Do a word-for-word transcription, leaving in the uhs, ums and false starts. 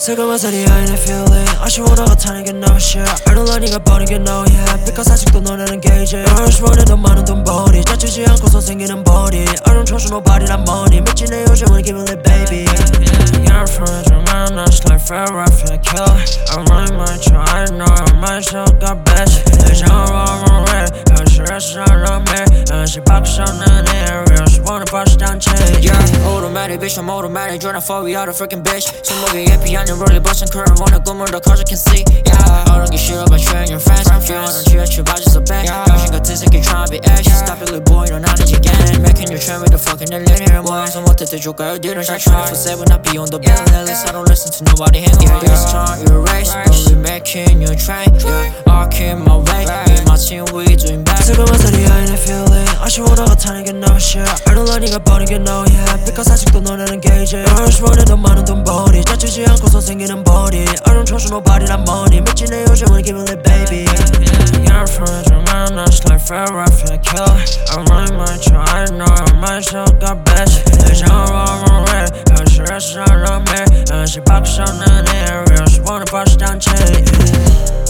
새까만 살이 아닌 feeling 아쉬워 너 같아는 게 no shit 알놀라 네가 버린 게 no hit because 아직도 너네는 게이지 Rush running 더 많은 돈벌이 짜치지 않고서 생기는 버리 I don't trust nobody like money 믿지 내 요즘은 give me baby Your friends remind us like fair rap and kill I might might try know I might show got best It's all wrong red Cause you're on me And she box on an area She wanna bust down chain Yeah, automatic bitch I'm automatic Jordan four we are the freaking bitch 손목에 예삐 아닌 롤리 버튼 curve 원의 꿈을 더 cause you can see Yeah, I don't give shit about you and your friends Feeling on 지하철 바지서 back 당신 같은 새끼 tryna be action Stop it little boy 넌 아니지 gang Making you trend with the fucking linear 모여서 못해 대줄까요 didn't shine twenty-four seven I be on the bill At least I don't listen to nobody hang on This time you erase But we making you train Yeah, I keep my way In my team we doing bad 새까만 살이 아닌 feeling 아쉬워 너 같아는 게 no shit 알놀라 네가 버린 게 no hit because 아직도 너네는 게이지 Rush running 더 많은 돈벌이 짜치지 않고서 생기는 버리 I don't trust nobody like money 믿지 내 요즘은 give me baby Your friends remind us like fair rap and kill I might might try know I might show got best It's all wrong red Cause you're on me And she box on an area She wanna bust down chain